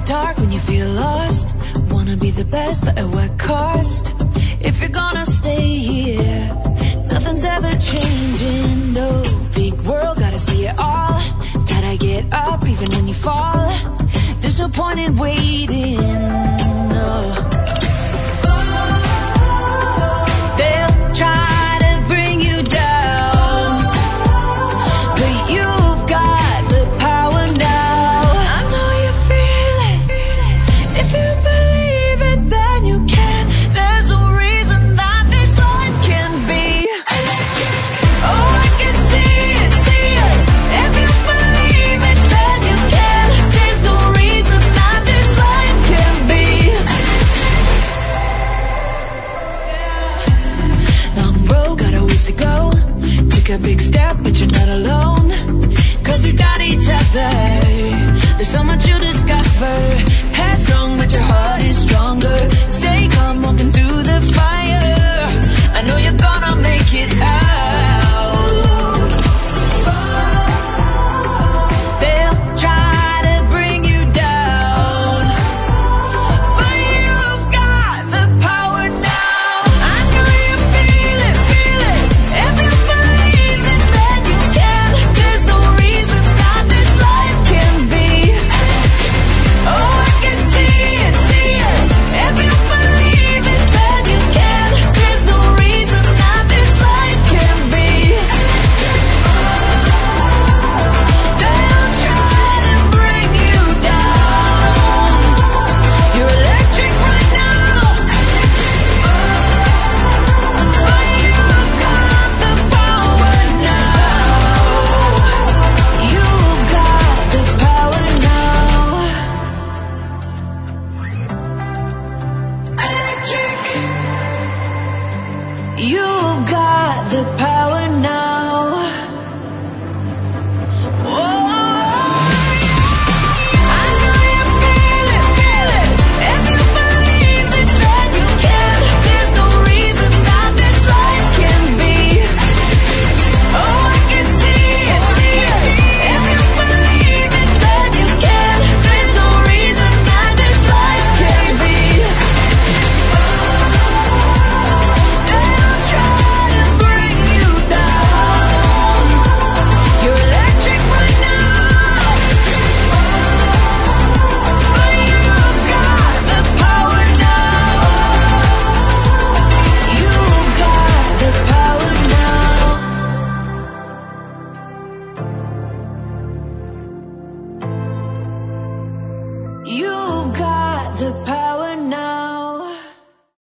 dark when you feel lost. Wanna be the best, but at what cost? If you're gonna stay here, nothing's ever changing, no. Big world, gotta see it all. Gotta get up even when you fall. There's no point in waiting, no. They'll try to bring you down, but you've got the power now. I know you feel it. If you believe it, then you can. There's no reason that this life can be electric. Oh, I can see it, see it. If you believe it, then you can. There's no reason that this life can be electric. Long road, got a ways to go. Take a big step, but you're not alone. 'Cause we got each other. There's so much you to